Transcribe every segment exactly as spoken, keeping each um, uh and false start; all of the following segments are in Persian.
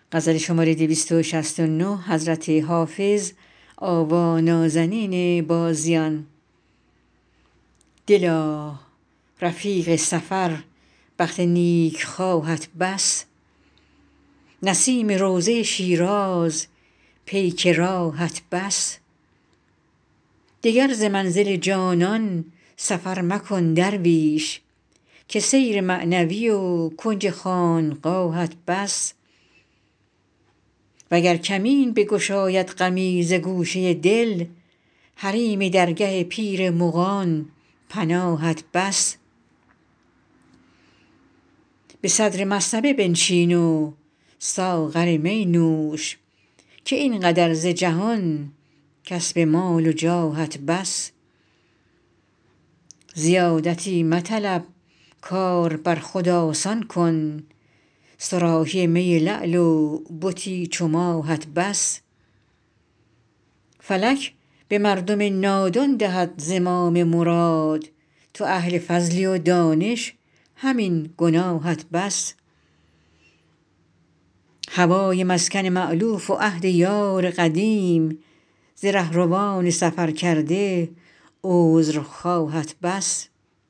دلا رفیق سفر بخت نیک خواهت بس نسیم روضه شیراز پیک راهت بس دگر ز منزل جانان سفر مکن درویش که سیر معنوی و کنج خانقاهت بس وگر کمین بگشاید غمی ز گوشه دل حریم درگه پیر مغان پناهت بس به صدر مصطبه بنشین و ساغر می نوش که این قدر ز جهان کسب مال و جاهت بس زیادتی مطلب کار بر خود آسان کن صراحی می لعل و بتی چو ماهت بس فلک به مردم نادان دهد زمام مراد تو اهل فضلی و دانش همین گناهت بس هوای مسکن مألوف و عهد یار قدیم ز رهروان سفرکرده عذرخواهت بس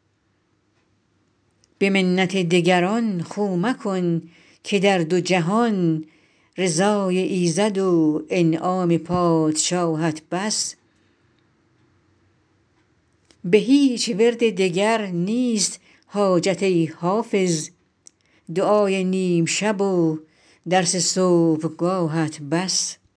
به منت دگران خو مکن که در دو جهان رضای ایزد و انعام پادشاهت بس به هیچ ورد دگر نیست حاجت ای حافظ دعای نیم شب و درس صبحگاهت بس